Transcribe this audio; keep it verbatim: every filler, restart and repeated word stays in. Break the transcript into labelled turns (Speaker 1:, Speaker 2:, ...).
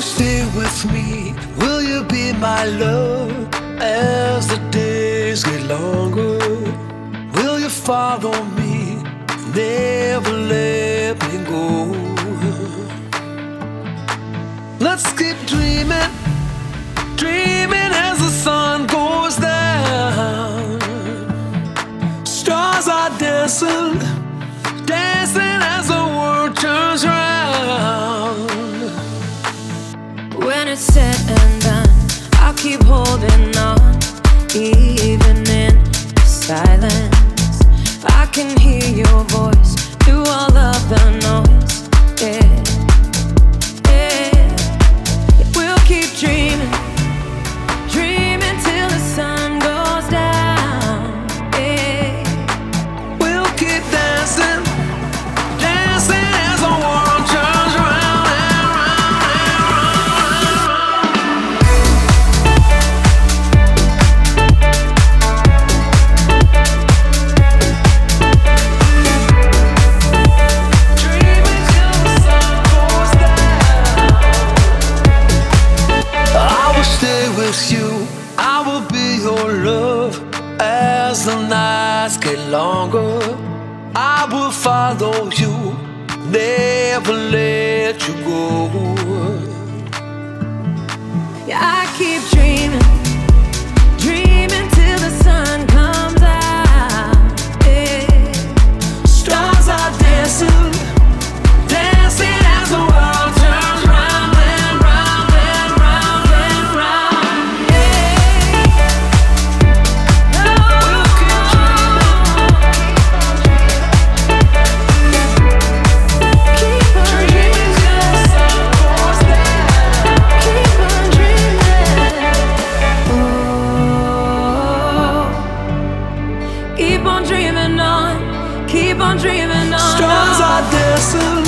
Speaker 1: stay with me? Will you be my love as the days get longer? Will you follow me? Never let me go. Let's keep dreaming, dreaming as the sun goes down. Stars are dancing, dancing as the world turns round.
Speaker 2: When it's said and done, I'll keep holding on, even in silence. I can hear your voice through all of the noise. Yeah, yeah. We'll keep dreaming, dreaming till the sun goes down. Yeah,
Speaker 1: We'll keep dancing, dancing as the world turns round and round and round. Dreaming till the sun goes down. I will stay with you, I will be your love as the nights get longer. I will follow you, never let you go.
Speaker 2: yeah. I keep dreaming, dreaming till the sun comes out. Yeah.
Speaker 1: Stars are dancing, dancing as the world turns round and round and round and round. We'll keep
Speaker 2: Keep on
Speaker 1: dreaming till the sun goes down.
Speaker 2: Keep on dreaming. Oh, keep on dreaming on. Keep on dreaming on.
Speaker 1: Stars are dancing,